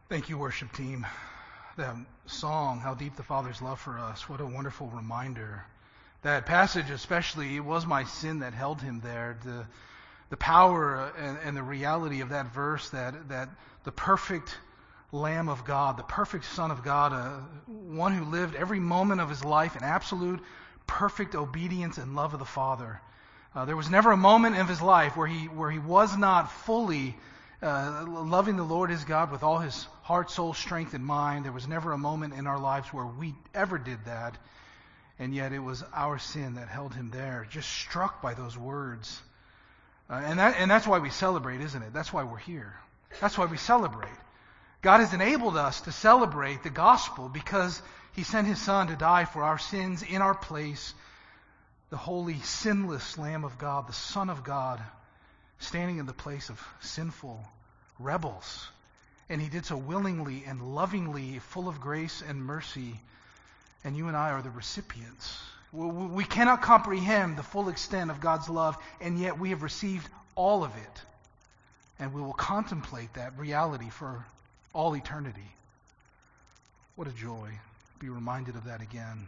Thank you, worship team. That song, How Deep the Father's Love for Us, what a wonderful reminder. That passage especially, it was my sin that held him there. The power and the reality of that verse, that the perfect Lamb of God, the perfect Son of God, one who lived every moment of his life in absolute perfect obedience and love of the Father. There was never a moment of his life where he was not fully loving the Lord his God with all his heart, soul, strength, and mind. There was never a moment in our lives where we ever did that, and yet it was our sin that held him there. Just struck by those words, and that's why we celebrate, isn't it? That's why we're here. That's why we celebrate. God has enabled us to celebrate the gospel because He sent His Son to die for our sins in our place. The holy, sinless Lamb of God, the Son of God, standing in the place of sinful rebels. And He did so willingly and lovingly, full of grace and mercy. And you and I are the recipients. We cannot comprehend the full extent of God's love, and yet we have received all of it. And we will contemplate that reality for all eternity. What a joy. Be reminded of that again.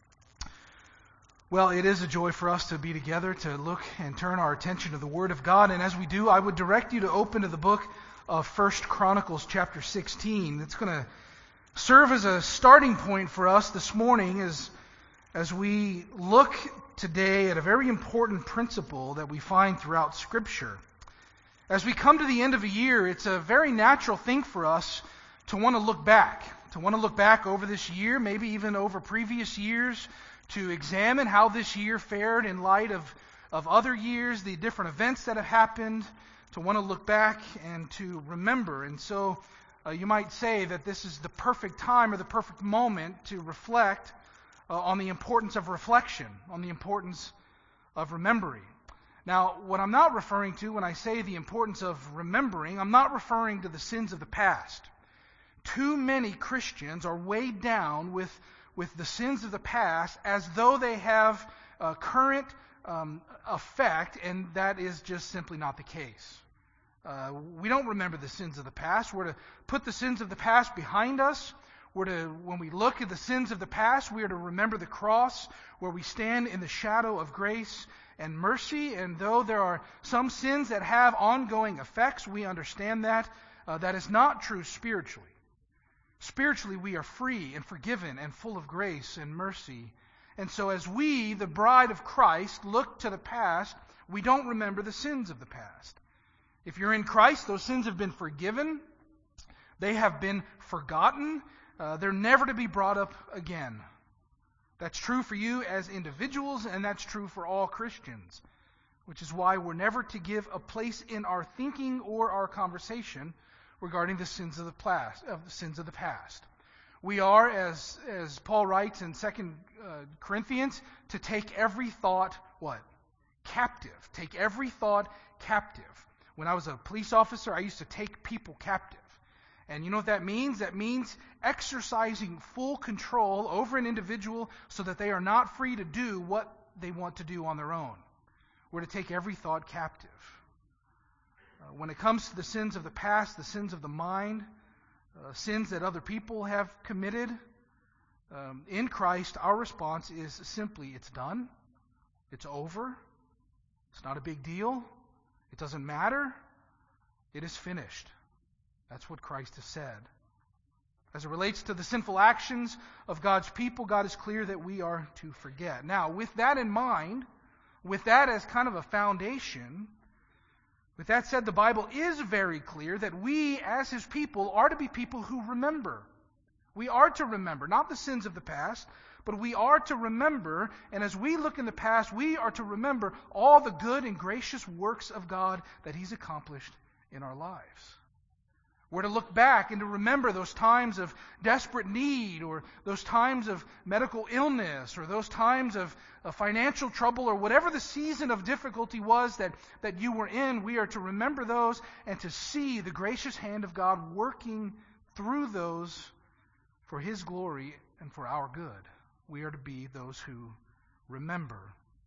Well, it is a joy for us to be together, to look and turn our attention to the Word of God. And as we do, I would direct you to open to the book of 1 Chronicles chapter 16. It's going to serve as a starting point for us this morning as we look today at a very important principle that we find throughout Scripture. As we come to the end of a year, it's a very natural thing for us to want to look back over this year, maybe even over previous years, to examine how this year fared in light of other years, the different events that have happened, to want to look back and to remember. And so you might say that this is the perfect time or the perfect moment to reflect on the importance of reflection, on the importance of remembering. Now, what I'm not referring to when I say the importance of remembering, I'm not referring to the sins of the past. Too many Christians are weighed down with the sins of the past as though they have a current effect, and that is just simply not the case. We don't remember the sins of the past. We're to put the sins of the past behind us. When we look at the sins of the past, we are to remember the cross, where we stand in the shadow of grace and mercy. And though there are some sins that have ongoing effects, we understand that. That is not true spiritually. Spiritually, we are free and forgiven and full of grace and mercy. And so as we, the bride of Christ, look to the past, we don't remember the sins of the past. If you're in Christ, those sins have been forgiven. They have been forgotten. They're never to be brought up again. That's true for you as individuals, and that's true for all Christians, which is why we're never to give a place in our thinking or our conversation regarding the sins of the past. We are, as Paul writes in 2 Corinthians, to take every thought, what? Captive. Take every thought captive. When I was a police officer, I used to take people captive. And you know what that means? That means exercising full control over an individual so that they are not free to do what they want to do on their own. We're to take every thought captive. When it comes to the sins of the past, the sins of the mind, sins that other people have committed, in Christ, our response is simply, it's done. It's over. It's not a big deal. It doesn't matter. It is finished. That's what Christ has said. As it relates to the sinful actions of God's people, God is clear that we are to forget. Now, with that in mind, with that as kind of a foundation, with that said, the Bible is very clear that we, as His people, are to be people who remember. We are to remember, not the sins of the past, but we are to remember, and as we look in the past, we are to remember all the good and gracious works of God that He's accomplished in our lives. We're to look back and to remember those times of desperate need, or those times of medical illness, or those times of financial trouble, or whatever the season of difficulty was that you were in. We are to remember those and to see the gracious hand of God working through those for His glory and for our good. We are to be those who remember.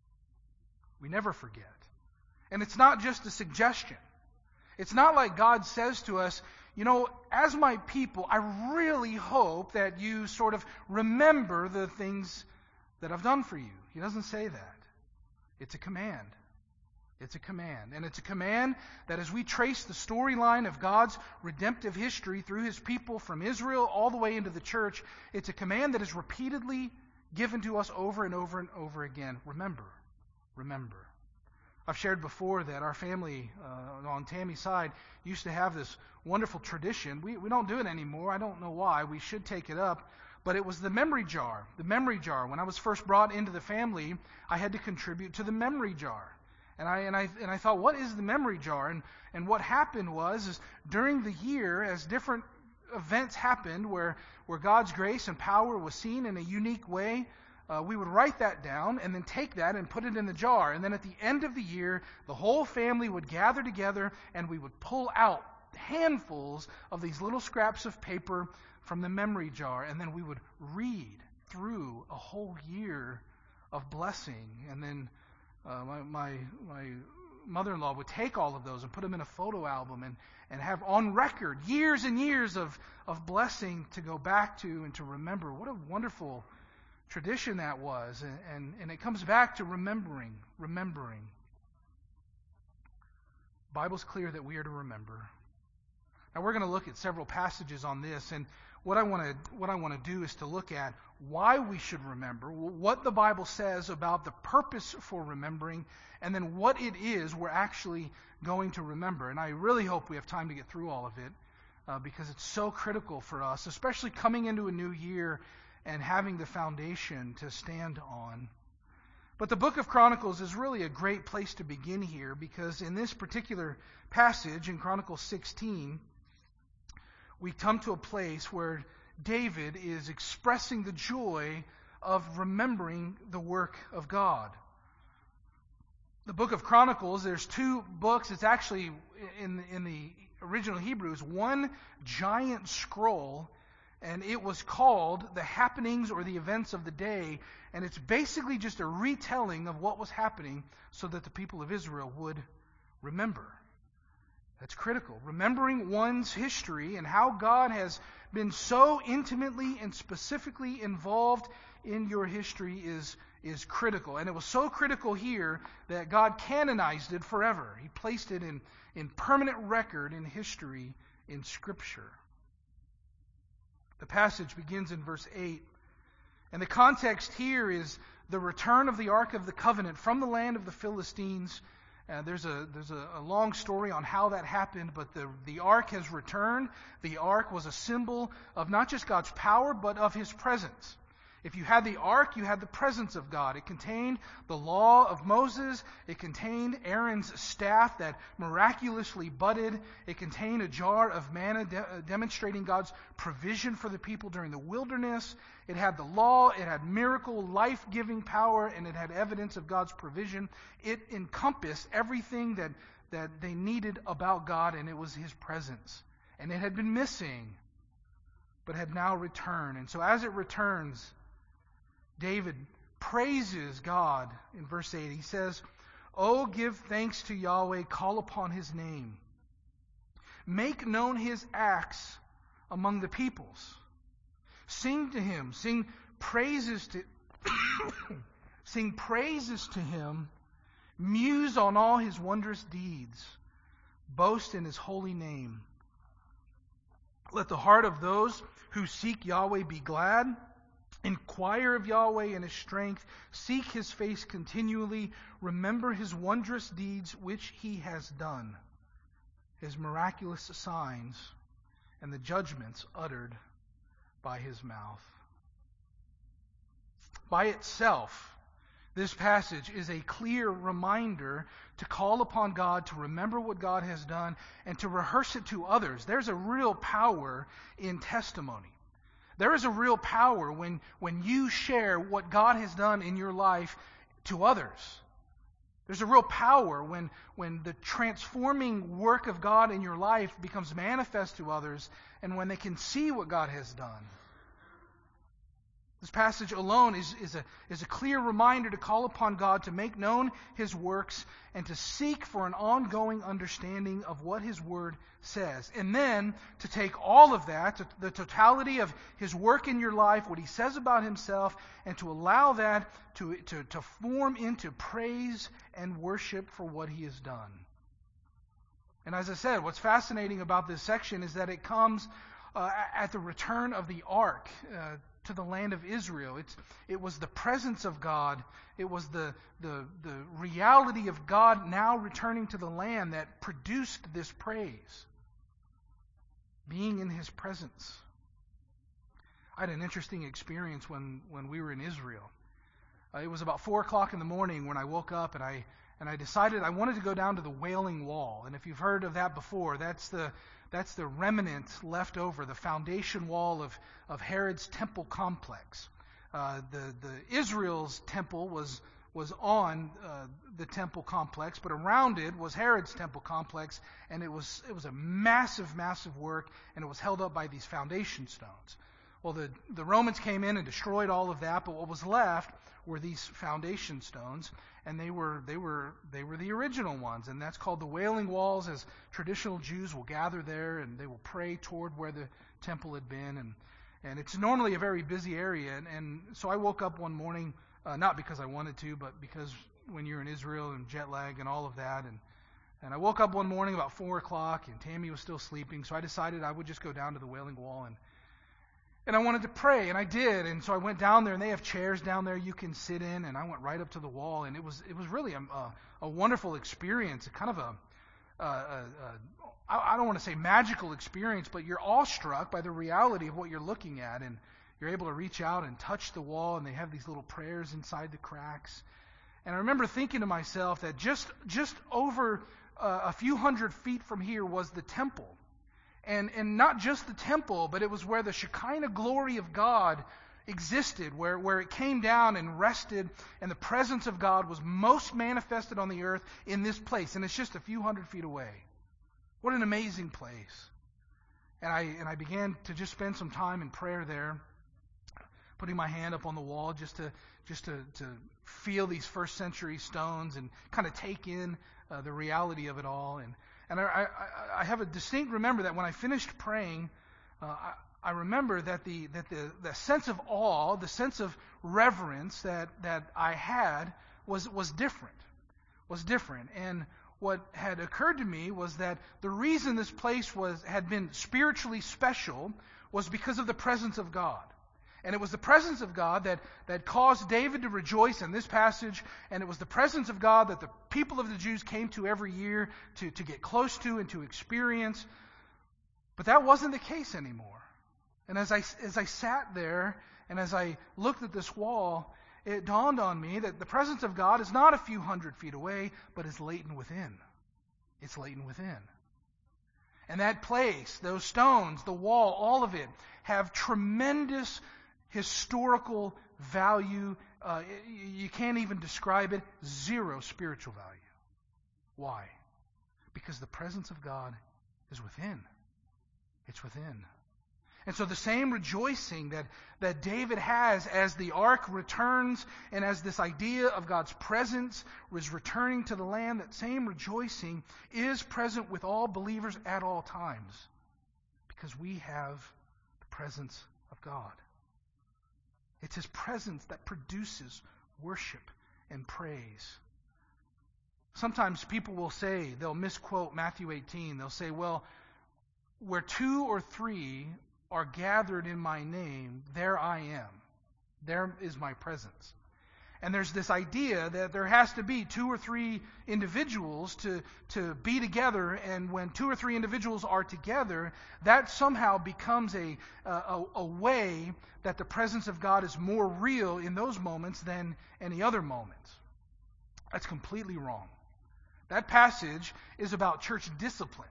We never forget. And it's not just a suggestion. It's not like God says to us, as my people, I really hope that you sort of remember the things that I've done for you. He doesn't say that. It's a command. It's a command. And it's a command that as we trace the storyline of God's redemptive history through His people from Israel all the way into the church, it's a command that is repeatedly given to us over and over and over again. Remember. Remember. I've shared before that our family on Tammy's side used to have this wonderful tradition. We don't do it anymore. I don't know why. We should take it up. But it was the memory jar. The memory jar. When I was first brought into the family, I had to contribute to the memory jar. And I thought, what is the memory jar? And what happened was during the year, as different events happened where God's grace and power was seen in a unique way, we would write that down and then take that and put it in the jar. And then at the end of the year, the whole family would gather together and we would pull out handfuls of these little scraps of paper from the memory jar. And then we would read through a whole year of blessing. And then my mother-in-law would take all of those and put them in a photo album and have on record years and years of blessing to go back to and to remember. What a wonderful tradition that was. And it comes back to remembering. The Bible's clear that we are to remember. Now we're going to look at several passages on this, and what I want to do is to look at why we should remember, what the Bible says about the purpose for remembering, and then what it is we're actually going to remember. And I really hope we have time to get through all of it because it's so critical for us, especially coming into a new year and having the foundation to stand on. But the book of Chronicles is really a great place to begin here, because in this particular passage in Chronicles 16, we come to a place where David is expressing the joy of remembering the work of God. The book of Chronicles, there's two books. It's actually, in the original Hebrew, is one giant scroll, and it was called the happenings or the events of the day, and it's basically just a retelling of what was happening so that the people of Israel would remember. That's critical. Remembering one's history and how God has been so intimately and specifically involved in your history is critical. And it was so critical here that God canonized it forever. He placed it in permanent record in history in Scripture. The passage begins in verse 8. And the context here is the return of the Ark of the Covenant from the land of the Philistines. There's a long story on how that happened, but the ark has returned. The ark was a symbol of not just God's power, but of His presence. If you had the ark, you had the presence of God. It contained the law of Moses. It contained Aaron's staff that miraculously budded. It contained a jar of manna demonstrating God's provision for the people during the wilderness. It had the law. It had miracle, life-giving power, and it had evidence of God's provision. It encompassed everything that they needed about God, and it was His presence. And it had been missing, but had now returned. And so as it returns, David praises God in verse 8. He says, "Oh, give thanks to Yahweh, call upon His name. Make known His acts among the peoples. Sing to Him, sing praises to sing praises to Him. Muse on all His wondrous deeds. Boast in His holy name. Let the heart of those who seek Yahweh be glad. Inquire of Yahweh and His strength. Seek His face continually. Remember His wondrous deeds which He has done, His miraculous signs, and the judgments uttered by His mouth." By itself, this passage is a clear reminder to call upon God, to remember what God has done, and to rehearse it to others. There's a real power in testimony. There is a real power when you share what God has done in your life to others. There's a real power when the transforming work of God in your life becomes manifest to others, and when they can see what God has done. This passage alone is a clear reminder to call upon God to make known His works and to seek for an ongoing understanding of what His Word says. And then to take all of that, the totality of His work in your life, what He says about Himself, and to allow that to form into praise and worship for what He has done. And as I said, what's fascinating about this section is that it comes at the return of the ark to the land of Israel. It was the presence of God. It was the reality of God now returning to the land that produced this praise. Being in His presence. I had an interesting experience when we were in Israel. It was about 4 o'clock in the morning when I woke up and I decided I wanted to go down to the Wailing Wall. And if you've heard of that before, that's the remnant left over, the foundation wall of Herod's temple complex. Israel's temple was on the temple complex, but around it was Herod's temple complex, and it was a massive, massive work, and it was held up by these foundation stones. Well, the Romans came in and destroyed all of that, but what was left were these foundation stones, and they were the original ones, and that's called the Wailing Walls, as traditional Jews will gather there and they will pray toward where the temple had been, and it's normally a very busy area, and so I woke up one morning, not because I wanted to, but because when you're in Israel and jet lag and all of that, and I woke up one morning about 4 o'clock, and Tammy was still sleeping, so I decided I would just go down to the Wailing Wall, and I wanted to pray, and I did, and so I went down there, and they have chairs down there you can sit in, and I went right up to the wall, and it was really a wonderful experience, a kind of I don't want to say magical experience, but you're awestruck by the reality of what you're looking at, and you're able to reach out and touch the wall, and they have these little prayers inside the cracks. And I remember thinking to myself that just over a few hundred feet from here was the temple. And not just the temple, but it was where the Shekinah glory of God existed, where it came down and rested, and the presence of God was most manifested on the earth in this place. And it's just a few hundred feet away. What an amazing place. And I began to just spend some time in prayer there, putting my hand up on the wall just to feel these first century stones and kind of take in the reality of it all. And I have a distinct remember that when I finished praying, I remember that the sense of awe, the sense of reverence that I had was different. And what had occurred to me was that the reason this place had been spiritually special was because of the presence of God. And it was the presence of God that caused David to rejoice in this passage, and it was the presence of God that the people of the Jews came to every year to get close to and to experience. But that wasn't the case anymore. And as I sat there and as I looked at this wall, it dawned on me that the presence of God is not a few hundred feet away, but is latent within. It's latent within. And that place, those stones, the wall, all of it, have tremendous historical value. You can't even describe it. Zero spiritual value. Why? Because the presence of God is within. It's within. And so the same rejoicing that David has as the ark returns and as this idea of God's presence is returning to the land, that same rejoicing is present with all believers at all times, because we have the presence of God. It's His presence that produces worship and praise. Sometimes people will say, they'll misquote Matthew 18. They'll say, well, where 2 or 3 are gathered in my name, there I am. There is my presence. And there's this idea that there has to be 2 or 3 individuals to be together, and when 2 or 3 individuals are together, that somehow becomes a way that the presence of God is more real in those moments than any other moments. That's completely wrong. That passage is about church discipline,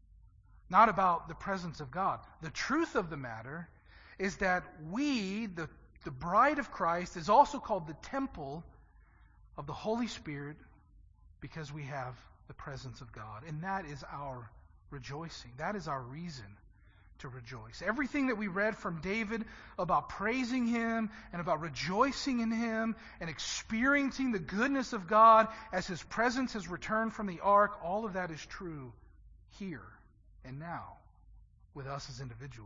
not about the presence of God. The truth of the matter is that we, the bride of Christ, is also called the temple of the Holy Spirit because we have the presence of God. And that is our rejoicing. That is our reason to rejoice. Everything that we read from David about praising him and about rejoicing in him and experiencing the goodness of God as his presence has returned from the ark, all of that is true here and now with us as individuals.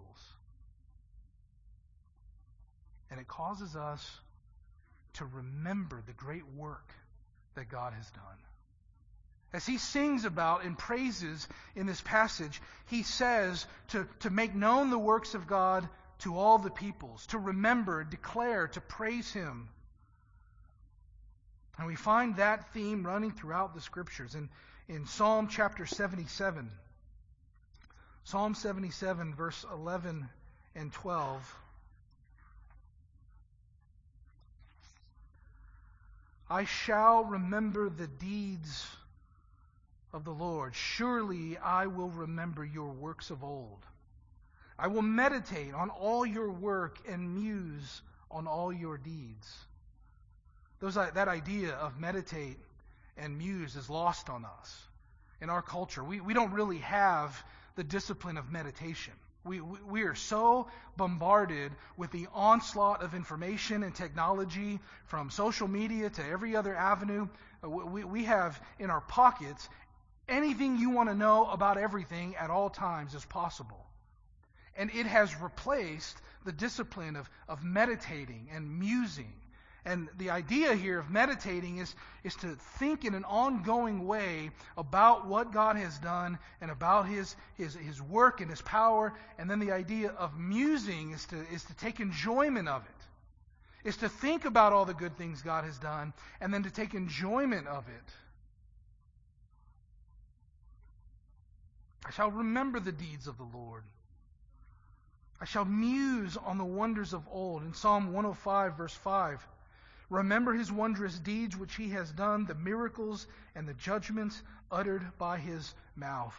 And it causes us to remember the great work that God has done. As he sings about and praises in this passage, he says to make known the works of God to all the peoples, to remember, declare, to praise him. And we find that theme running throughout the Scriptures. In Psalm chapter 77, Psalm 77, verse 11 and 12, I shall remember the deeds of the Lord. Surely I will remember your works of old. I will meditate on all your work and muse on all your deeds. That idea of meditate and muse is lost on us in our culture. We don't really have the discipline of meditation. We are so bombarded with the onslaught of information and technology, from social media to every other avenue. We have in our pockets anything you want to know about everything at all times is possible. And it has replaced the discipline of meditating and musing. And the idea here of meditating is to think in an ongoing way about what God has done and about His work and His power. And then the idea of musing is to take enjoyment of it. Is to think about all the good things God has done and then to take enjoyment of it. I shall remember the deeds of the Lord. I shall muse on the wonders of old. In Psalm 105, verse 5, remember his wondrous deeds which he has done, the miracles and the judgments uttered by his mouth.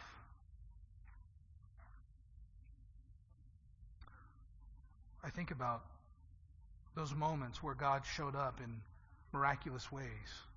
I think about those moments where God showed up in miraculous ways.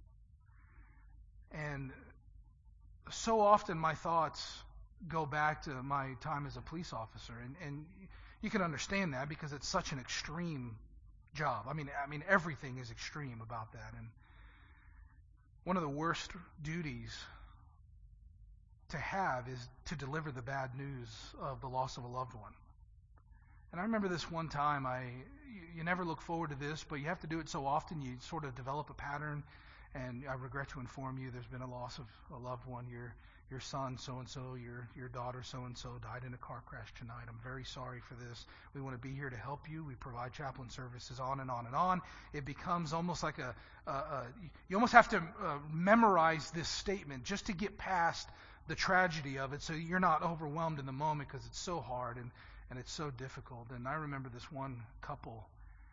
And so often my thoughts go back to my time as a police officer. And you can understand that because it's such an extreme job. I mean, everything is extreme about that. And one of the worst duties to have is to deliver the bad news of the loss of a loved one. And I remember this one time, you never look forward to this, but you have to do it so often, you sort of develop a pattern. And I regret to inform you there's been a loss of a loved one. Your son so-and-so, your daughter so-and-so died in a car crash tonight. I'm very sorry for this. We want to be here to help you. We provide chaplain services, on and on and on. It becomes almost like you almost have to memorize this statement just to get past the tragedy of it, so you're not overwhelmed in the moment because it's so hard and it's so difficult. And I remember this one couple.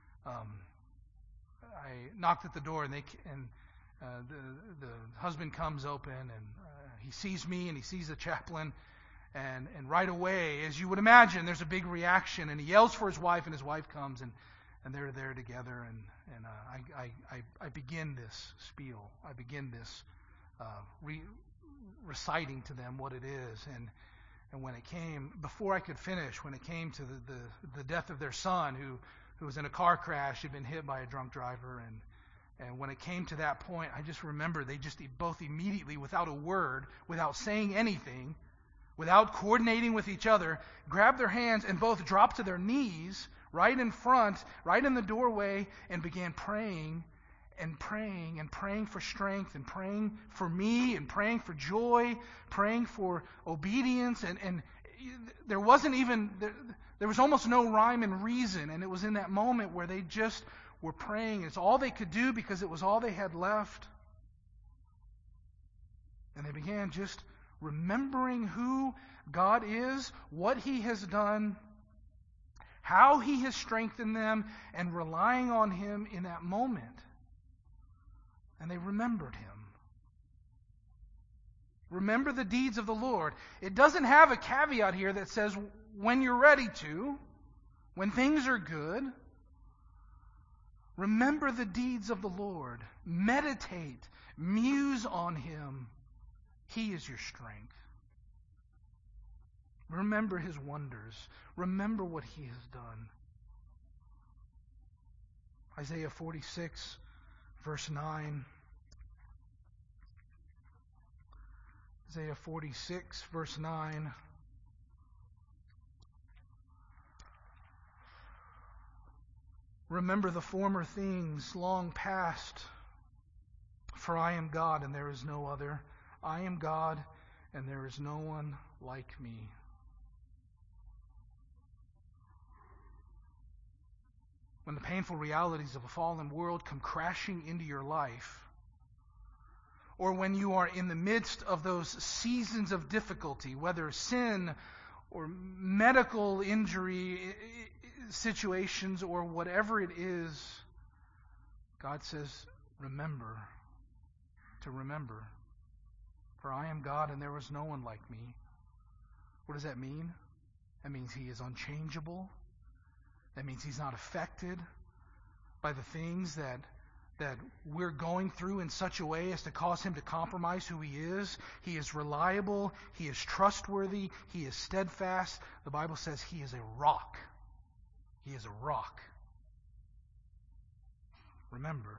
I knocked at the door and the husband comes open and he sees me and he sees the chaplain, and right away, as you would imagine, there's a big reaction, and he yells for his wife, and his wife comes, and they're there together, and I begin this spiel. I begin this reciting to them what it is, and when it came, before I could finish, when it came to the death of their son, who was in a car crash, had been hit by a drunk driver, and when it came to that point, I just remember they just both immediately, without a word, without saying anything, without coordinating with each other, grabbed their hands and both dropped to their knees right in front, right in the doorway, and began praying and praying and praying for strength and praying for me and praying for joy, praying for obedience. And there was almost no rhyme and reason. And it was in that moment where they just were praying. It's all they could do because it was all they had left. And they began just remembering who God is, what He has done, how He has strengthened them, and relying on Him in that moment. And they remembered Him. Remember the deeds of the Lord. It doesn't have a caveat here that says when you're ready to, when things are good. Remember the deeds of the Lord. Meditate. Muse on Him. He is your strength. Remember his wonders. Remember what he has done. Isaiah 46, verse 9. Isaiah 46, verse 9. Remember the former things long past, for I am God and there is no other. I am God and there is no one like me. When the painful realities of a fallen world come crashing into your life, or when you are in the midst of those seasons of difficulty, whether sin or medical injury situations or whatever it is, God says, remember, to remember. For I am God and there is no one like me. What does that mean? That means he is unchangeable. That means he's not affected by the things that we're going through in such a way as to cause him to compromise who he is. He is reliable. He is trustworthy. He is steadfast. The Bible says he is a rock. He is a rock. Remember.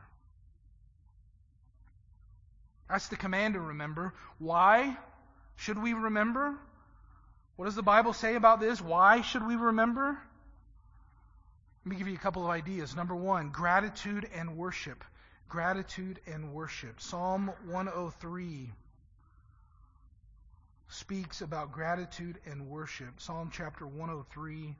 That's the command to remember. Why should we remember? What does the Bible say about this? Why should we remember? Let me give you a couple of ideas. Number one, gratitude and worship. Gratitude and worship. Psalm 103 speaks about gratitude and worship. Psalm chapter 103.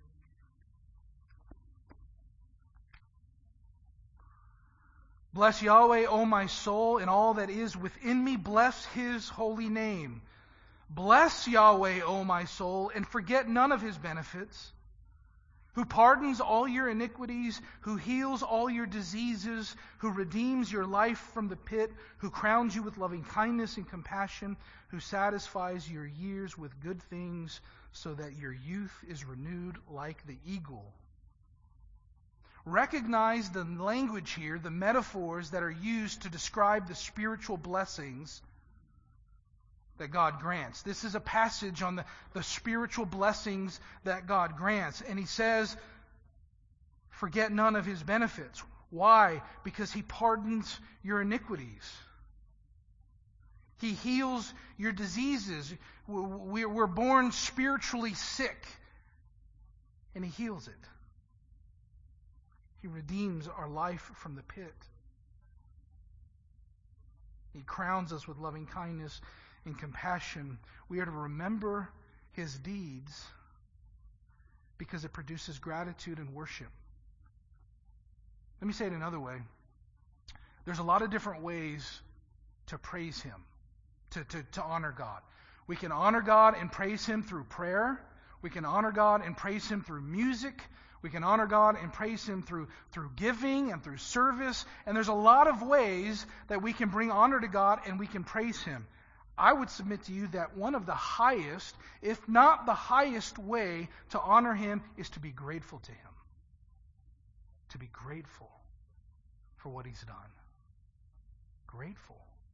Bless Yahweh, O my soul, and all that is within me. Bless his holy name. Bless Yahweh, O my soul, and forget none of his benefits, who pardons all your iniquities, who heals all your diseases, who redeems your life from the pit, who crowns you with loving kindness and compassion, who satisfies your years with good things, so that your youth is renewed like the eagle. Recognize the language here, the metaphors that are used to describe the spiritual blessings that God grants. This is a passage on the spiritual blessings that God grants. And he says, forget none of his benefits. Why? Because he pardons your iniquities. He heals your diseases. We're born spiritually sick, and he heals it. He redeems our life from the pit. He crowns us with loving kindness and compassion. We are to remember his deeds because it produces gratitude and worship. Let me say it another way. There's a lot of different ways to praise him, to honor God. We can honor God and praise him through prayer. We can honor God and praise him through music. We can honor God and praise him through giving and through service. And there's a lot of ways that we can bring honor to God and we can praise him. I would submit to you that one of the highest, if not the highest way to honor him is to be grateful to him. To be grateful for what he's done. Grateful.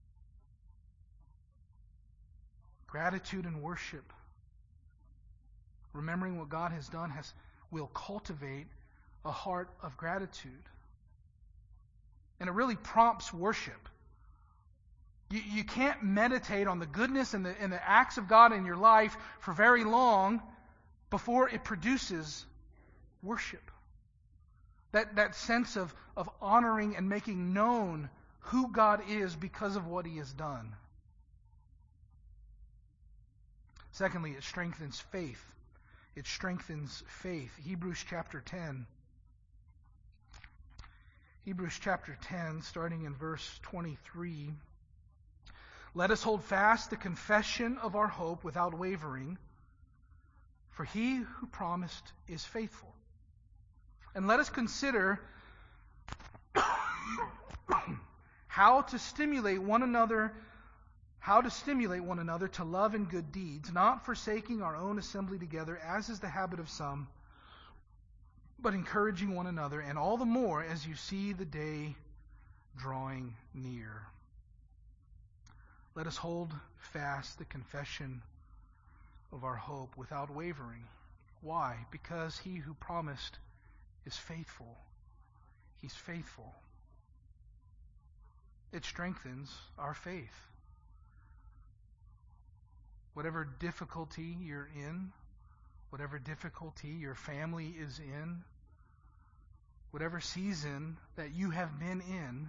Gratitude and worship. Remembering what God has done will cultivate a heart of gratitude. And it really prompts worship. You can't meditate on the goodness and the acts of God in your life for very long before it produces worship. That sense of honoring and making known who God is because of what he has done. Secondly, it strengthens faith. It strengthens faith. Hebrews chapter 10. Hebrews chapter 10, starting in verse 23. Let us hold fast the confession of our hope without wavering, for he who promised is faithful. And let us consider how to stimulate one another to love and good deeds, not forsaking our own assembly together, as is the habit of some, but encouraging one another, and all the more as you see the day drawing near. Let us hold fast the confession of our hope without wavering. Why? Because he who promised is faithful. He's faithful. It strengthens our faith. Whatever difficulty you're in, whatever difficulty your family is in, whatever season that you have been in,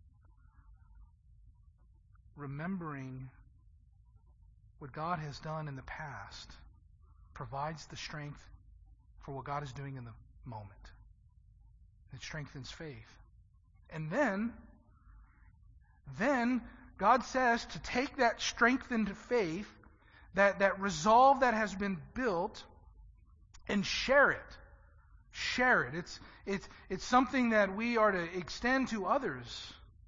remembering what God has done in the past provides the strength for what God is doing in the moment. It strengthens faith. And then God says to take that strengthened faith, that resolve that has been built, and share it. Share it. It's something that we are to extend to others.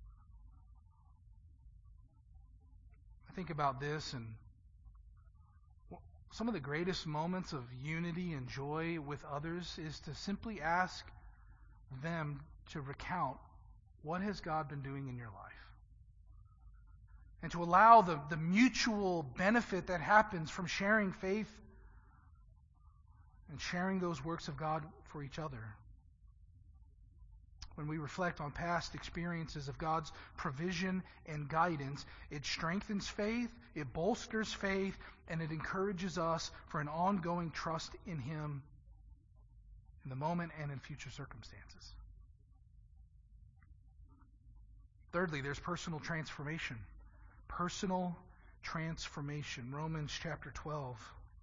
I think about this, and some of the greatest moments of unity and joy with others is to simply ask them to recount, what has God been doing in your life? And to allow the mutual benefit that happens from sharing faith and sharing those works of God for each other. When we reflect on past experiences of God's provision and guidance, it strengthens faith, it bolsters faith, and it encourages us for an ongoing trust in Him in the moment and in future circumstances. Thirdly, there's personal transformation. Personal transformation. Romans chapter 12.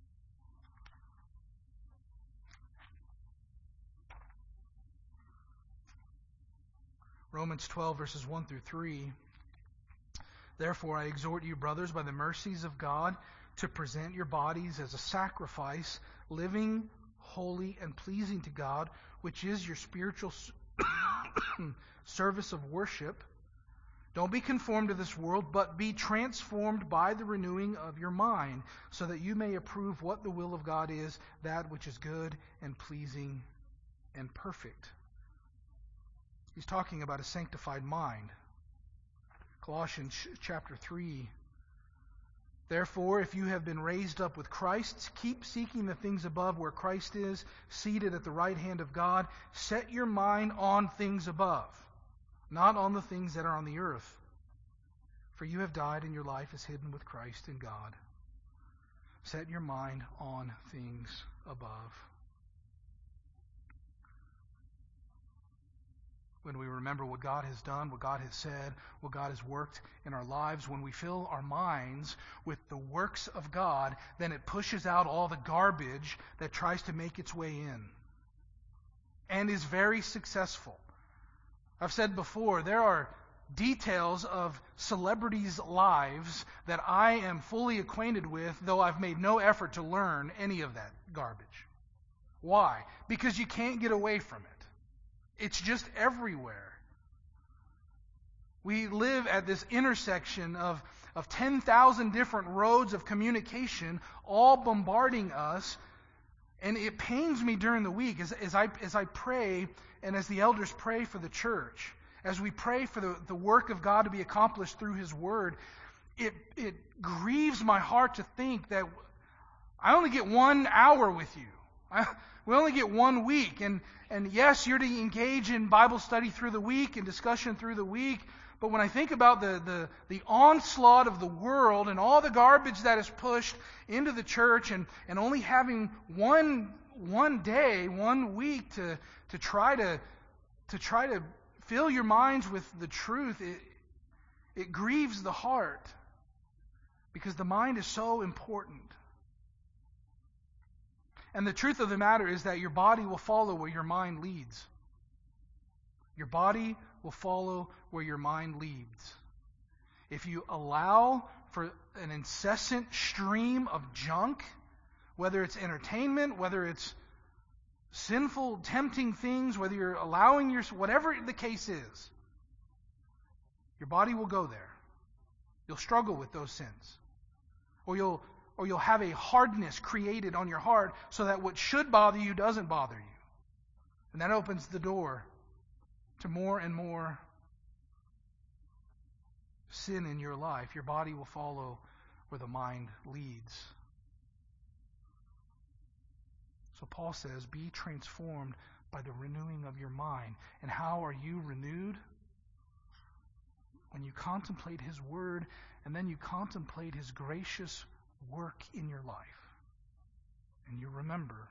Romans 12, verses 1 through 3. Therefore, I exhort you, brothers, by the mercies of God, to present your bodies as a sacrifice, living, holy, and pleasing to God, which is your spiritual service of worship. Don't be conformed to this world, but be transformed by the renewing of your mind, so that you may approve what the will of God is, that which is good and pleasing and perfect. He's talking about a sanctified mind. Colossians chapter 3. Therefore, if you have been raised up with Christ, keep seeking the things above where Christ is, seated at the right hand of God. Set your mind on things above, not on the things that are on the earth. For you have died, and your life is hidden with Christ in God. Set your mind on things above. When we remember what God has done, what God has said, what God has worked in our lives, when we fill our minds with the works of God, then it pushes out all the garbage that tries to make its way in and is very successful. I've said before, there are details of celebrities' lives that I am fully acquainted with, though I've made no effort to learn any of that garbage. Why? Because you can't get away from it. It's just everywhere. We live at this intersection of 10,000 different roads of communication, all bombarding us. And it pains me during the week as I pray, and as the elders pray for the church, as we pray for the work of God to be accomplished through His Word, it grieves my heart to think that I only get 1 hour with you. We only get 1 week. And yes, you're to engage in Bible study through the week and discussion through the week. But when I think about the onslaught of the world and all the garbage that is pushed into the church, and only having one day, 1 week to try to fill your minds with the truth, it grieves the heart, because the mind is so important. And the truth of the matter is that your body will follow where your mind leads. Your body will follow where your mind leads. If you allow for an incessant stream of junk, whether it's entertainment, whether it's sinful, tempting things, whether you're allowing whatever the case is, your body will go there. You'll struggle with those sins. Or you'll have a hardness created on your heart so that what should bother you doesn't bother you. And that opens the door to more and more sin in your life. Your body will follow where the mind leads. So Paul says, be transformed by the renewing of your mind. And how are you renewed? When you contemplate His Word, and then you contemplate His gracious work in your life. And you remember.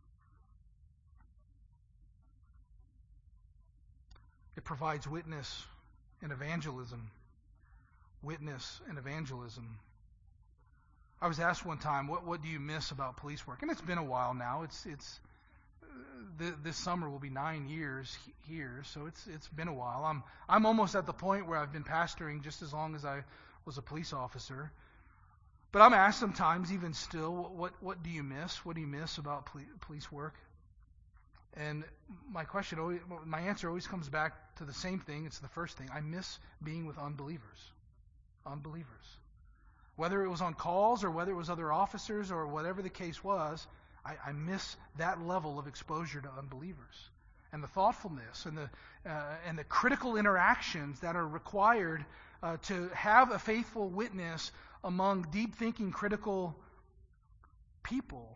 It provides witness and evangelism. Witness and evangelism. I was asked one time, what do you miss about police work? And it's been a while now. This summer will be 9 years here, so it's been a while. I'm almost at the point where I've been pastoring just as long as I was a police officer. But I'm asked sometimes, even still, what do you miss? What do you miss about police work? And my answer always comes back to the same thing. It's the first thing. I miss being with unbelievers. Unbelievers. Whether it was on calls or whether it was other officers or whatever the case was, I miss that level of exposure to unbelievers. And the thoughtfulness and the critical interactions that are required to have a faithful witness among deep-thinking, critical people.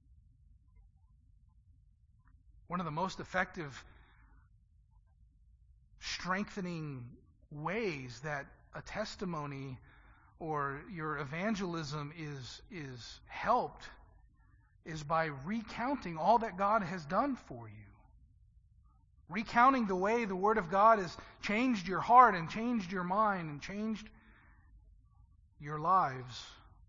One of the most effective strengthening ways that a testimony or your evangelism is helped is by recounting all that God has done for you. Recounting the way the Word of God has changed your heart and changed your mind and changed your lives.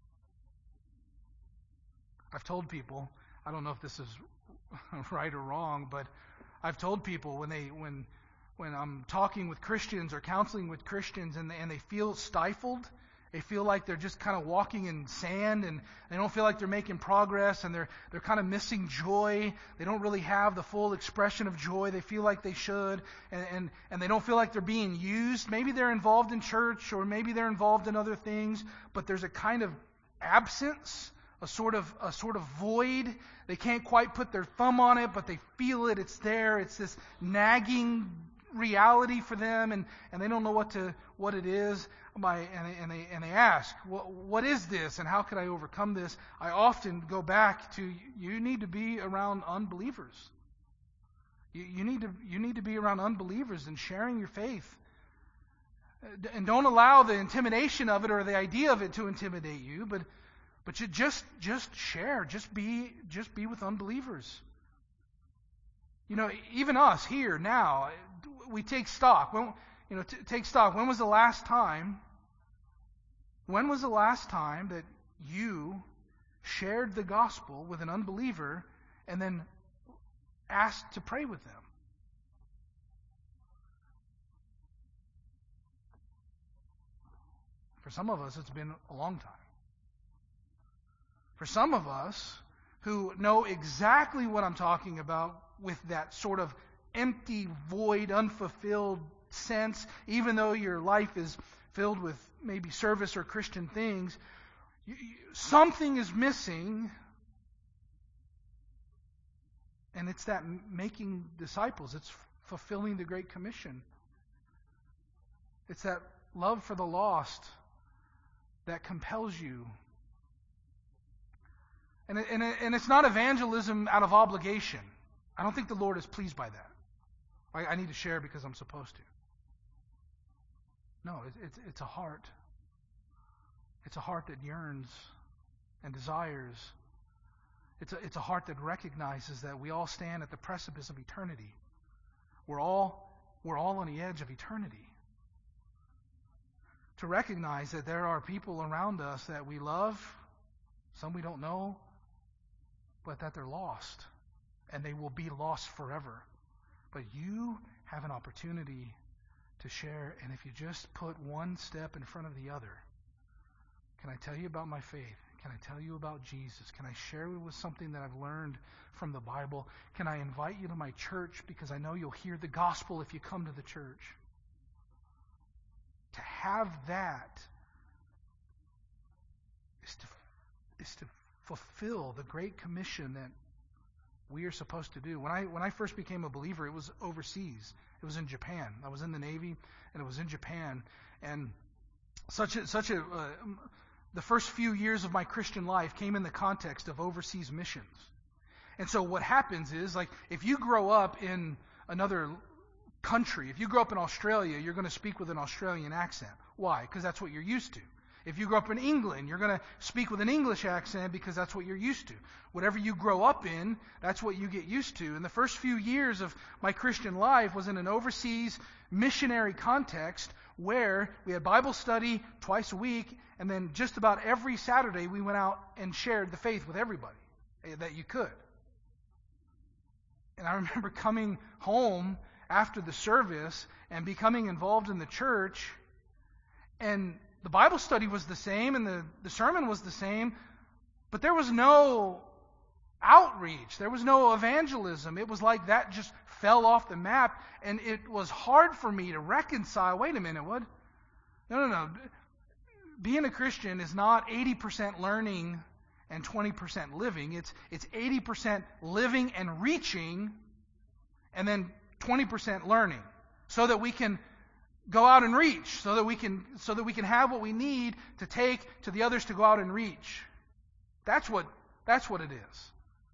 I've told people, I don't know if this is right or wrong, but I've told people when I'm talking with Christians or counseling with Christians and they feel stifled, they feel like they're just kind of walking in sand and they don't feel like they're making progress and they're kind of missing joy. They don't really have the full expression of joy they feel like they should, and they don't feel like they're being used. Maybe they're involved in church or maybe they're involved in other things, but there's a kind of absence, a sort of void. They can't quite put their thumb on it, but they feel it. It's there. It's this nagging reality for them, and they don't know what it is. And they ask, what is this, and how can I overcome this? I often go back to, you need to be around unbelievers. You need to be around unbelievers and sharing your faith. And don't allow the intimidation of it or the idea of it to intimidate you, but you just share, just be with unbelievers. You know, even us here now, we take stock. Take stock. When was the last time that you shared the gospel with an unbeliever and then asked to pray with them? For some of us, it's been a long time. For some of us who know exactly what I'm talking about with that sort of empty, void, unfulfilled sense, even though your life is filled with maybe service or Christian things, something is missing, and it's that making disciples. It's fulfilling the Great Commission. It's that love for the lost that compels you. And it's not evangelism out of obligation. I don't think the Lord is pleased by that. I need to share because I'm supposed to. No, it's a heart. It's a heart that yearns and desires. It's a heart that recognizes that we all stand at the precipice of eternity. We're all on the edge of eternity. To recognize that there are people around us that we love, some we don't know, but that they're lost, and they will be lost forever. But you have an opportunity to share, and if you just put one step in front of the other, can I tell you about my faith? Can I tell you about Jesus? Can I share with something that I've learned from the Bible? Can I invite you to my church because I know you'll hear the gospel if you come to the church? To have that is to fulfill the Great Commission that we are supposed to do. When I first became a believer, it was overseas. It was in Japan. I was in the Navy, and it was in Japan. And the first few years of my Christian life came in the context of overseas missions. And so what happens is, like, if you grow up in another country, if you grow up in Australia, you're going to speak with an Australian accent. Why? Because that's what you're used to. If you grow up in England, you're going to speak with an English accent because that's what you're used to. Whatever you grow up in, that's what you get used to. And the first few years of my Christian life was in an overseas missionary context where we had Bible study twice a week, and then just about every Saturday we went out and shared the faith with everybody that you could. And I remember coming home after the service and becoming involved in the church, and the Bible study was the same and the sermon was the same, but there was no outreach. There was no evangelism. It was like that just fell off the map, and it was hard for me to reconcile. Wait a minute, what? No. Being a Christian is not 80% learning and 20% living. It's 80% living and reaching, and then 20% learning, so that we can go out and reach, so that we can have what we need to take to the others to go out and reach. That's what it is.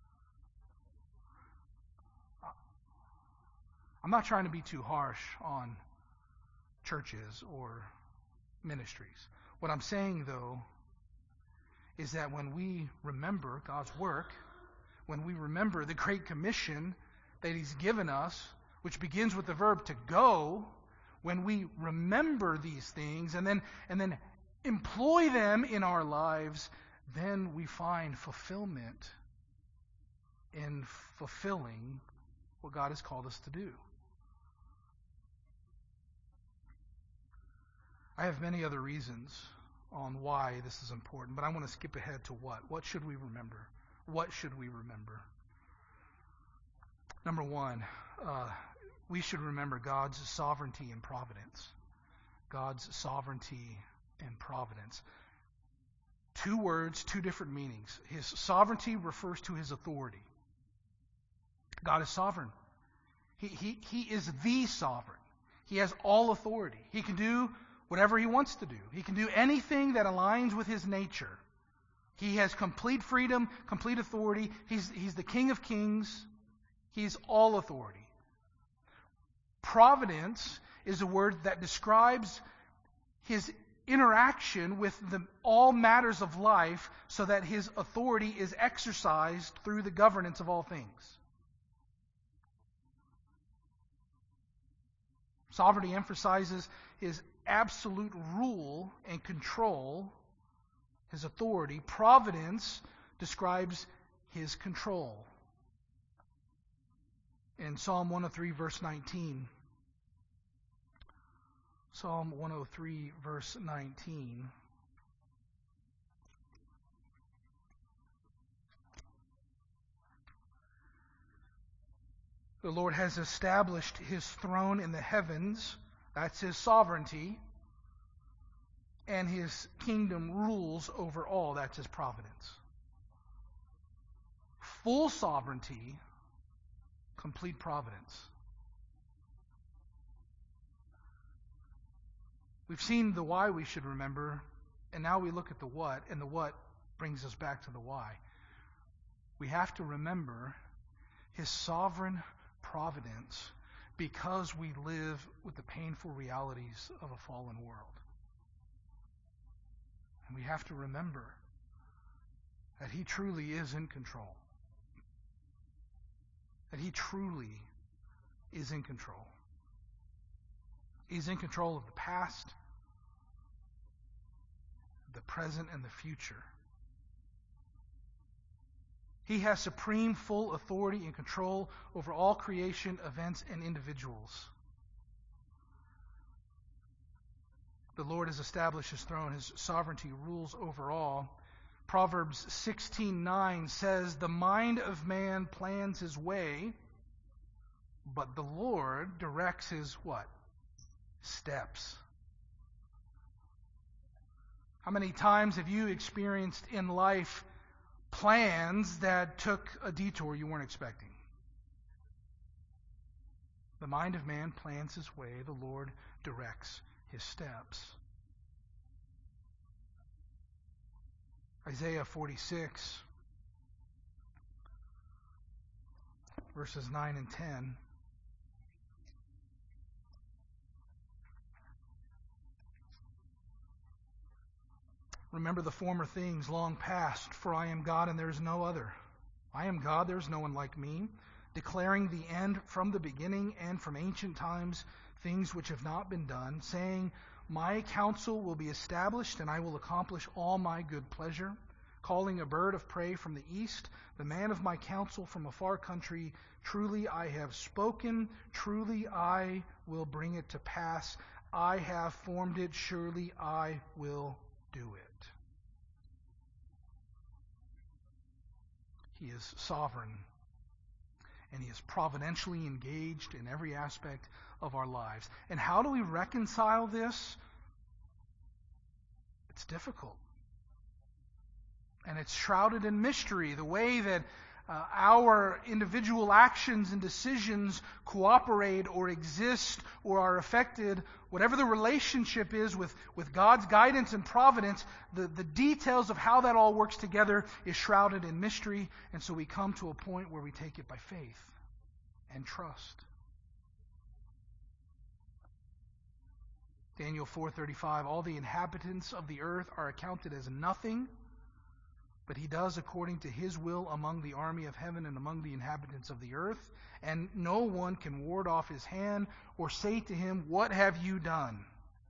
I'm not trying to be too harsh on churches or ministries. What I'm saying, though, is that when we remember God's work, when we remember the Great Commission that He's given us, which begins with the verb to go, when we remember these things and then employ them in our lives, then we find fulfillment in fulfilling what God has called us to do. I have many other reasons on why this is important, but I want to skip ahead to what. What should we remember? What should we remember? Number one, we should remember God's sovereignty and providence. God's sovereignty and providence. Two words, two different meanings. His sovereignty refers to His authority. God is sovereign. He is the sovereign. He has all authority. He can do whatever He wants to do. He can do anything that aligns with His nature. He has complete freedom, complete authority. He's the King of Kings. He's all authority. Providence is a word that describes His interaction with all matters of life so that His authority is exercised through the governance of all things. Sovereignty emphasizes His absolute rule and control, His authority. Providence describes His control. In Psalm 103, verse 19, Psalm 103, verse 19, the Lord has established His throne in the heavens. That's His sovereignty. And His kingdom rules over all. That's His providence. Full sovereignty, complete providence. We've seen the why we should remember, and now we look at the what, and the what brings us back to the why. We have to remember His sovereign providence because we live with the painful realities of a fallen world. And we have to remember that He truly is in control. That He truly is in control. He's in control of the past, the present, and the future. He has supreme full authority and control over all creation, events, and individuals. The Lord has established His throne. His sovereignty rules over all. Proverbs 16:9 says, "The mind of man plans his way, but the Lord directs his" what? Steps. How many times have you experienced in life plans that took a detour you weren't expecting? The mind of man plans his way, the Lord directs his steps. Isaiah 46 verses 9 and 10. Remember the former things long past, for I am God and there is no other. I am God, there is no one like me, declaring the end from the beginning and from ancient times, things which have not been done, saying, my counsel will be established, and I will accomplish all my good pleasure, calling a bird of prey from the east, the man of my counsel from a far country. Truly I have spoken, truly I will bring it to pass. I have formed it, surely I will do it. He is sovereign, and He is providentially engaged in every aspect of our lives. And how do we reconcile this? It's difficult. And it's shrouded in mystery, the way that our individual actions and decisions cooperate or exist or are affected, whatever the relationship is with God's guidance and providence, the details of how that all works together is shrouded in mystery. And so we come to a point where we take it by faith and trust. Daniel 4:35, all the inhabitants of the earth are accounted as nothing, but He does according to His will among the army of heaven and among the inhabitants of the earth, and no one can ward off His hand or say to Him, what have you done?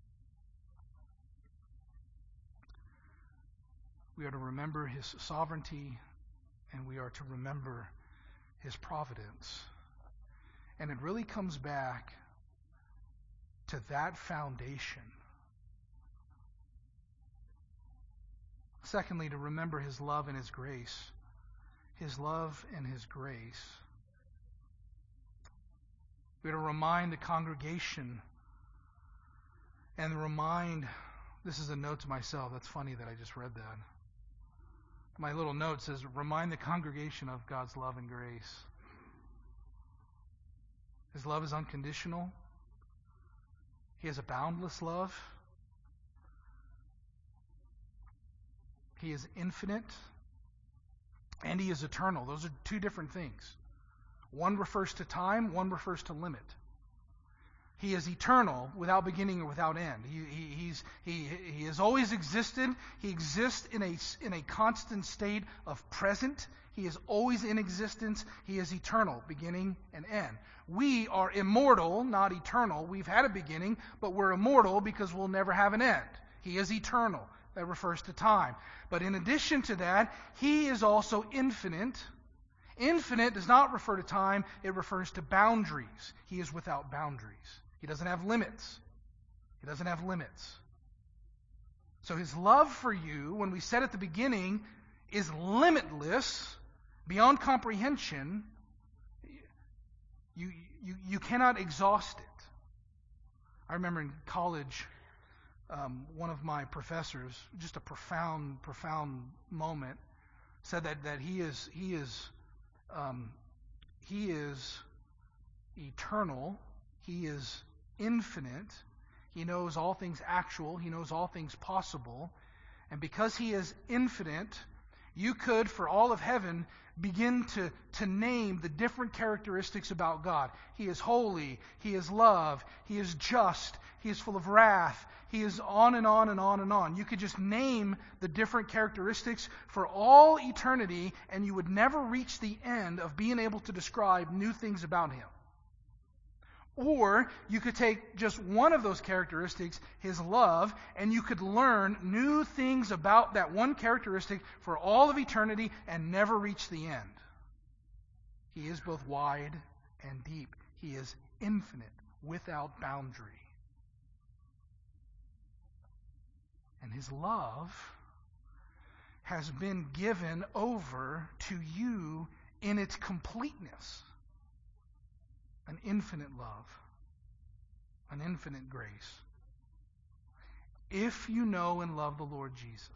We are to remember His sovereignty, and we are to remember His providence. And it really comes back to that foundation. Secondly, to remember His love and His grace. His love and His grace. We are to remind the congregation and this is a note to myself. That's funny that I just read that. My little note says, remind the congregation of God's love and grace. His love is unconditional. He has a boundless love. He is infinite, and He is eternal. Those are two different things. One refers to time, one refers to limit. He is eternal, without beginning or without end. He has always existed. He exists in a constant state of present. He is always in existence. He is eternal, beginning and end. We are immortal, not eternal. We've had a beginning, but we're immortal because we'll never have an end. He is eternal. That refers to time. But in addition to that, He is also infinite. Infinite does not refer to time. It refers to boundaries. He is without boundaries. He doesn't have limits. He doesn't have limits. So His love for you, when we said at the beginning, is limitless, beyond comprehension. You cannot exhaust it. I remember in college, one of my professors, just a profound moment, said that he is eternal. He is infinite. He knows all things actual. He knows all things possible. And because He is infinite, you could, for all of heaven, begin to name the different characteristics about God. He is holy. He is love. He is just. He is full of wrath. He is on and on and on and on. You could just name the different characteristics for all eternity, and you would never reach the end of being able to describe new things about Him. Or you could take just one of those characteristics, His love, and you could learn new things about that one characteristic for all of eternity and never reach the end. He is both wide and deep. He is infinite, without boundary. And His love has been given over to you in its completeness. An infinite love, an infinite grace. If you know and love the Lord Jesus,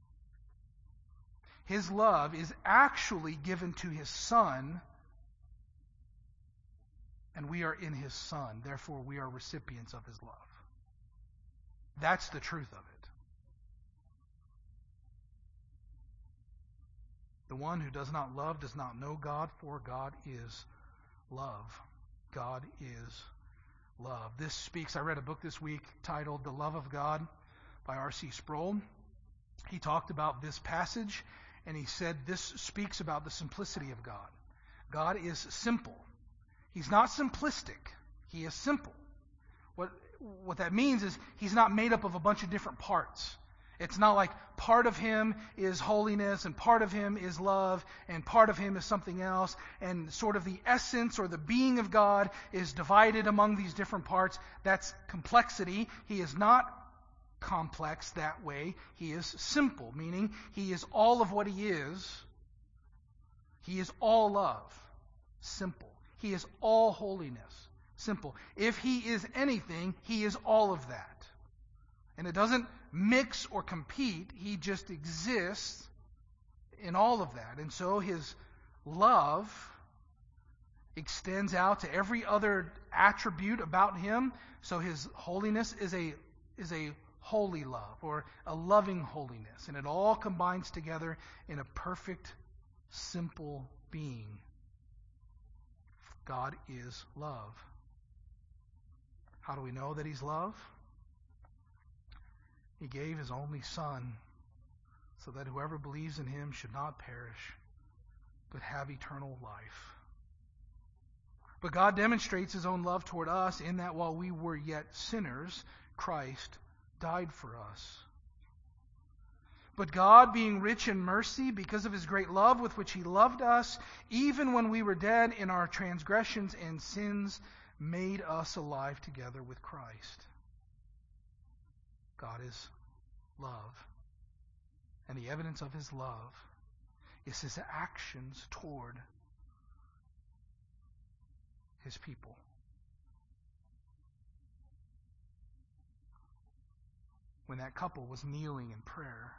His love is actually given to His Son, and we are in His Son. Therefore, we are recipients of His love. That's the truth of it. The one who does not love does not know God, for God is love. God is love. This speaks, I read a book this week titled The Love of God by R.C. Sproul. He talked about this passage, and he said this speaks about the simplicity of God. God is simple. He's not simplistic. He is simple. What that means is he's not made up of a bunch of different parts. It's not like part of him is holiness and part of him is love and part of him is something else, and sort of the essence or the being of God is divided among these different parts. That's complexity. He is not complex that way. He is simple, meaning he is all of what he is. He is all love. Simple. He is all holiness. Simple. If he is anything, he is all of that. And it doesn't mix or compete. He just exists in all of that. And so his love extends out to every other attribute about him. So his holiness is a holy love, or a loving holiness. And it all combines together in a perfect, simple being. God is love. How do we know that he's love? He gave his only Son so that whoever believes in him should not perish, but have eternal life. But God demonstrates his own love toward us in that while we were yet sinners, Christ died for us. But God, being rich in mercy, because of his great love with which he loved us, even when we were dead in our transgressions and sins, made us alive together with Christ. God is love. And the evidence of his love is his actions toward his people. When that couple was kneeling in prayer,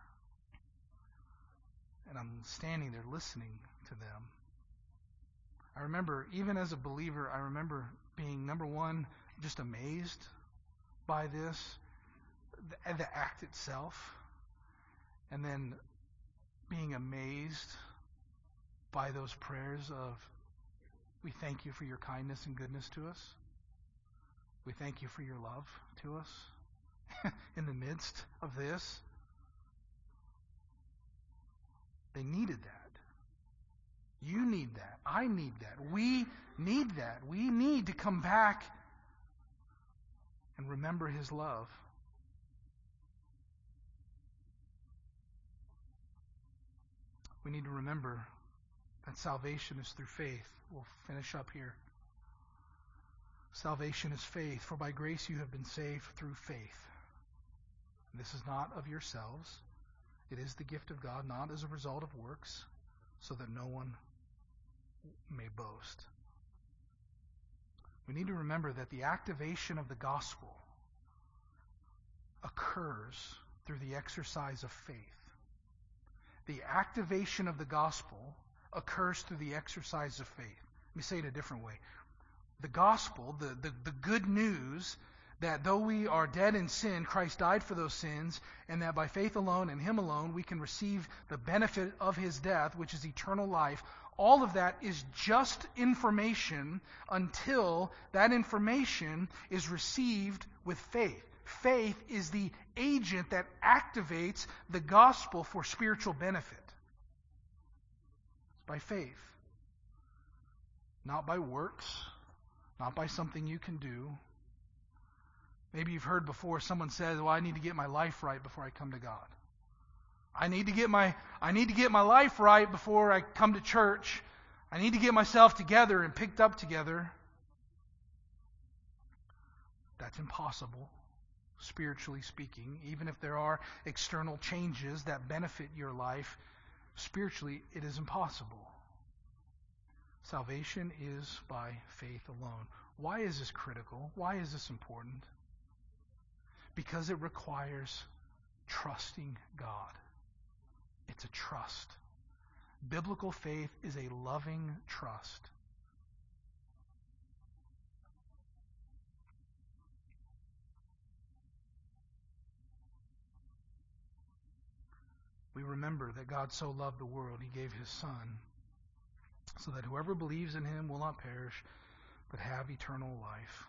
and I'm standing there listening to them, I remember, even as a believer, I remember being, number one, just amazed by this, the act itself, and then being amazed by those prayers of, we thank you for your kindness and goodness to us. We thank you for your love to us in the midst of this. They needed that. You need that. I need that. We need that. We need to come back and remember his love. We need to remember that salvation is through faith. We'll finish up here. Salvation is faith, for by grace you have been saved through faith. This is not of yourselves. It is the gift of God, not as a result of works, so that no one may boast. We need to remember that the activation of the gospel occurs through the exercise of faith. The activation of the gospel occurs through the exercise of faith. Let me say it a different way. The gospel, the good news that though we are dead in sin, Christ died for those sins, and that by faith alone and him alone we can receive the benefit of his death, which is eternal life. All of that is just information until that information is received with faith. Faith is the agent that activates the gospel for spiritual benefit. It's by faith. Not by works, not by something you can do. Maybe you've heard before someone says, well, I need to get my life right before I come to God. I need to get my life right before I come to church. I need to get myself together and picked up together. That's impossible, spiritually speaking. Even if there are external changes that benefit your life, spiritually it is impossible. Salvation is by faith alone. Why is this critical? Why is this important? Because it requires trusting God. It's a trust. Biblical faith is a loving trust. We remember that God so loved the world, he gave his Son, so that whoever believes in him will not perish, but have eternal life.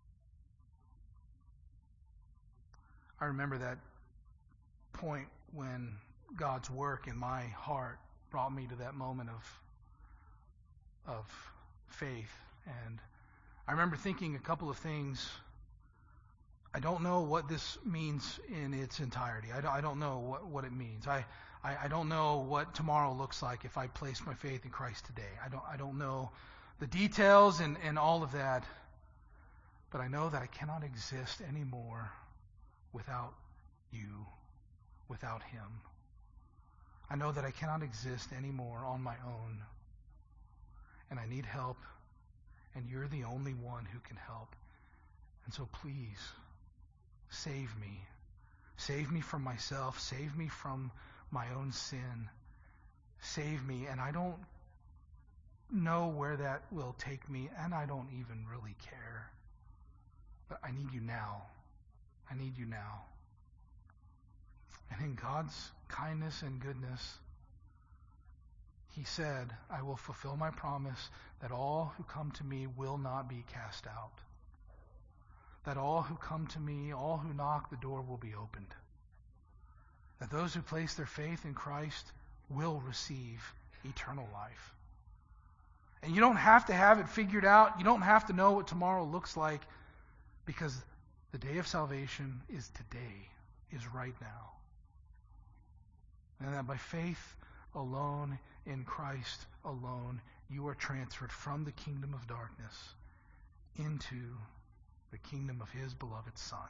I remember that point when God's work in my heart brought me to that moment of faith. And I remember thinking a couple of things. I don't know what this means in its entirety. I don't know what it means. I don't know what tomorrow looks like if I place my faith in Christ today. I don't know the details and all of that. But I know that I cannot exist anymore without you, without him. I know that I cannot exist anymore on my own. And I need help. And you're the only one who can help. And so please, save me. Save me from myself. Save me from my own sin. Save me. And I don't know where that will take me, and I don't even really care. But I need you now. I need you now. And in God's kindness and goodness, he said, I will fulfill my promise that all who come to me will not be cast out. That all who come to me, all who knock, the door will be opened. That those who place their faith in Christ will receive eternal life. And you don't have to have it figured out. You don't have to know what tomorrow looks like, because the day of salvation is today, is right now. And that by faith alone, in Christ alone, you are transferred from the kingdom of darkness into the kingdom of his beloved Son.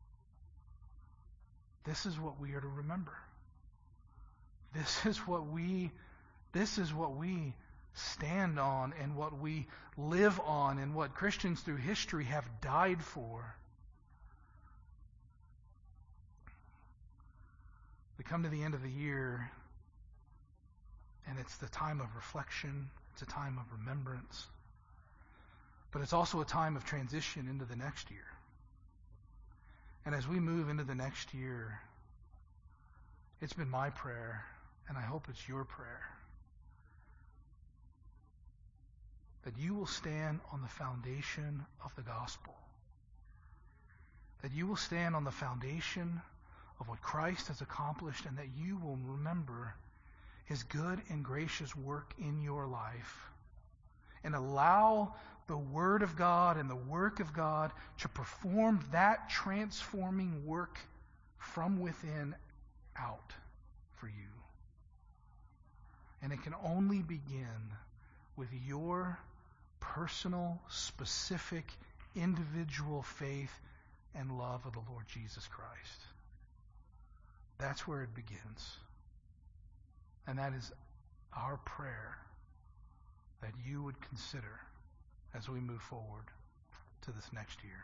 This is what we are to remember. This is what we stand on and what we live on and what Christians through history have died for. We come to the end of the year, and it's the time of reflection. It's a time of remembrance. But it's also a time of transition into the next year. And as we move into the next year, it's been my prayer, and I hope it's your prayer, that you will stand on the foundation of the gospel. That you will stand on the foundation of what Christ has accomplished, and that you will remember his good and gracious work in your life, and allow the Word of God and the work of God to perform that transforming work from within out for you. And it can only begin with your personal, specific, individual faith and love of the Lord Jesus Christ. That's where it begins. And that is our prayer, that you would consider as we move forward to this next year.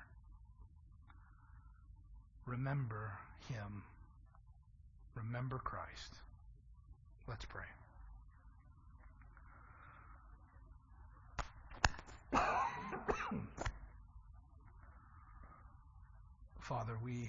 Remember him. Remember Christ. Let's pray. Father, we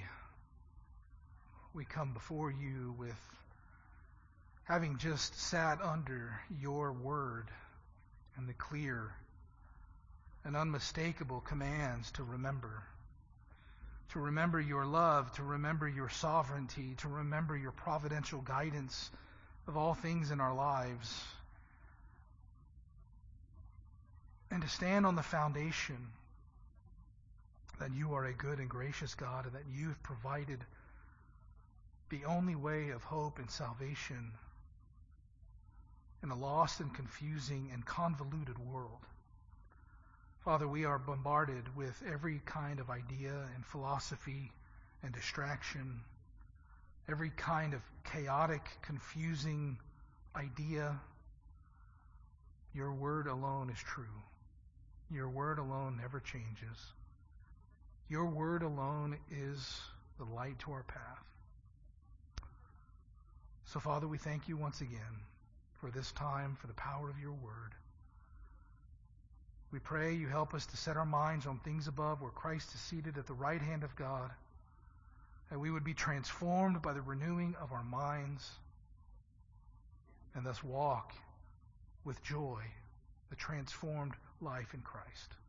come before you with having just sat under your word and the clear and unmistakable commands to remember your love, to remember your sovereignty, to remember your providential guidance of all things in our lives, and to stand on the foundation that you are a good and gracious God, and that you've provided the only way of hope and salvation in a lost and confusing and convoluted world. Father, we are bombarded with every kind of idea and philosophy and distraction, every kind of chaotic, confusing idea. Your word alone is true. Your word alone never changes. Your word alone is the light to our path. So, Father, we thank you once again for this time, for the power of your word. We pray you help us to set our minds on things above, where Christ is seated at the right hand of God, that we would be transformed by the renewing of our minds, and thus walk with joy the transformed life in Christ.